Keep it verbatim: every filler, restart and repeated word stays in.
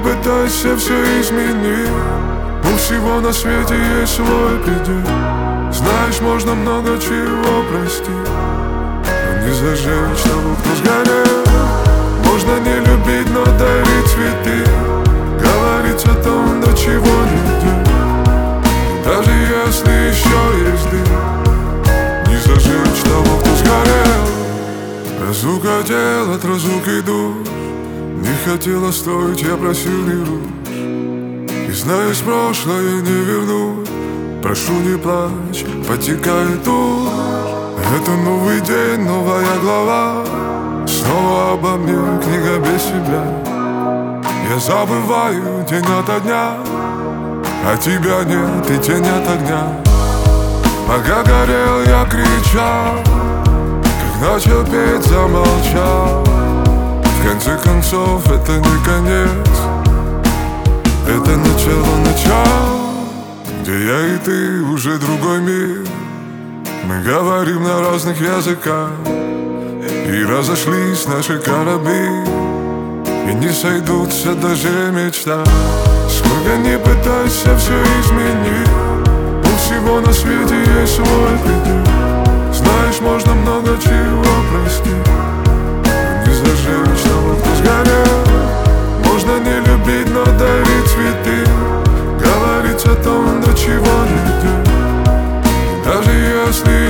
пытайся все изменить. У всего на свете есть свой предел. Знаешь, можно много чего простить, но не зажечь того, кто сгорел. Можно не любить, но дарить цветы, говорить о том, до чего не идет. Даже если еще есть дым, не зажечь того, кто сгорел. Разлука тел от разлуки душ, не хотела стоить, я просил не руш. И знаешь, прошлое не вернуть, прошу не плачь, потекает тушь. Это новый день, новая глава, снова обо мне книга без себя. Я забываю день ото дня, а тебя нет и тень от огня. Пока горел, я кричал, как начал петь, замолчал. В конце концов, это не конец, это начало начала, где я и ты уже другой мир. Мы говорим на разных языках, и разошлись наши корабли, и не сойдутся даже мечта. Сколько не пытайся все изменить, у всего на свете есть свой предел. Знаешь, можно много чего простить, но не зажечь того, кто сгорел. Можно не любить, но дарить цветы, говорить о том, до чего не идет. Даже если